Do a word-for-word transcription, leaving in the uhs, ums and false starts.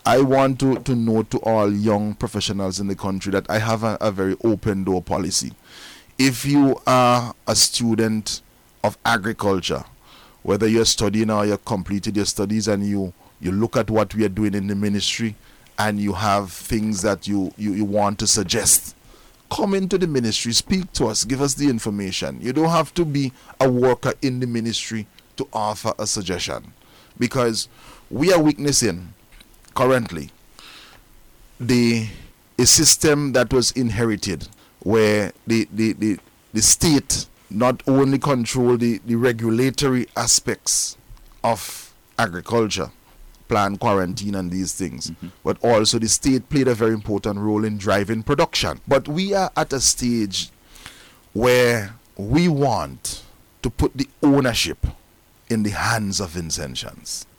I want to, to note to all young professionals in the country that I have a, a very open door policy. If you are a student of agriculture, whether you're studying or you've completed your studies and you, you look at what we are doing in the ministry and you have things that you, you, you want to suggest, come into the ministry, speak to us, give us the information. You don't have to be a worker in the ministry to offer a suggestion, because we are witnessing currently the a system that was inherited where the, the, the, the state not only control the, the regulatory aspects of agriculture, plant quarantine and these things, mm-hmm. but also the state played a very important role in driving production. But we are at a stage where we want to put the ownership in the hands of Vincentians.